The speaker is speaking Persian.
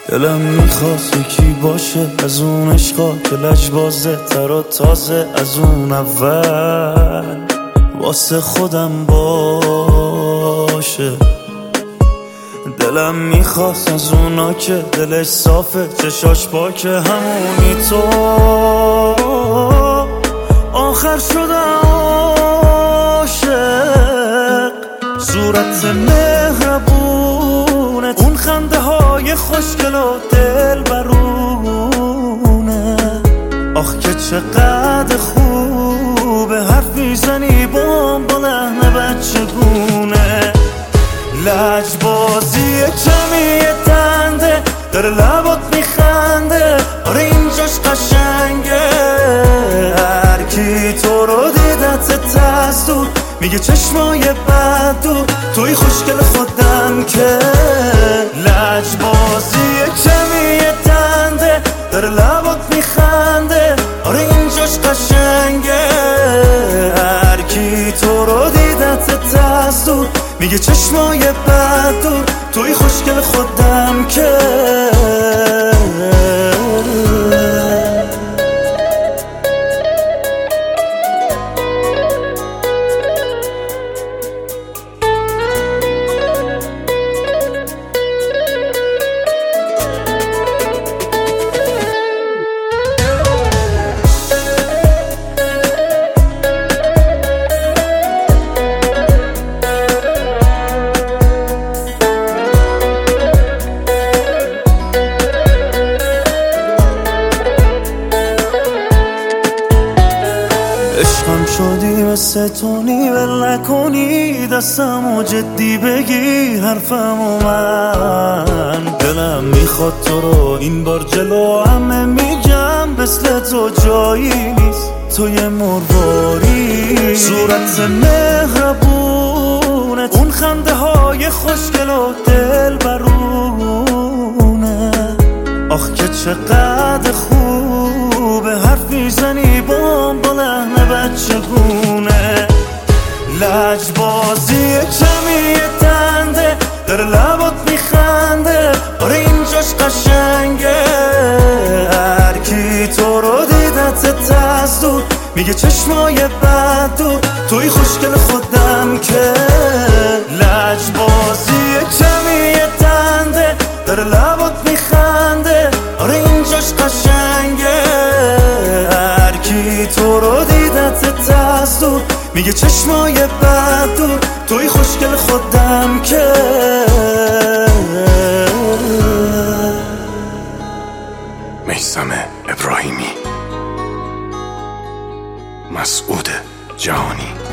دلم میخواست یکی باشه از اون عشقا که لجبازه تر و تازه از اون اول واسه خودم باشه. دلم میخواست از اونا که دلش صافه چشاش پاکه همونی تو آخر شدم عاشق. صورت مهربونت اون خنده های خوشگل و دل برونه، آخ که چقدر خوبه حرف میزنی با لحن بچگونه. لجبازی کمی دنده داره لبات میخنده، آره اینجاش قشنگه. هر کی تو رو دیدت از دور میگه چشمای بد دور توی خوشگل خودم که. لجبازی کمی دنده داره لبات میخنده، آره اینجاش قشنگه. هر کی تو رو دیدت از دور میگه چشمای بد دور توی خوشگل خودم که. عشقم شدی مثل تونی ول نکنی دستمو جدی بگی حرفمو من. دلم میخواد تو رو این بار جلو همه میگم مثل تو جایی نیست توی مرواری. صورت مهربونت اون خنده های خوشگل و دل برونه، آخ که چقدر خوبه حرف میزنی با لحن بچگونه. لجبازی کمی دنده داره لبات میخنده، آره اینجاش قشنگه. هر کی تو رو دیدت از دور میگه چشمای بد دور توی خوشگل خودم که. لجبازی کمی دنده داره لبات میخنده، آره اینجاش قشنگه. هر کی تو رو دیدت از دور میگه چشمای بد دور توی خوشگل خودم که. میثم ابراهیمی، مسعود جهانی.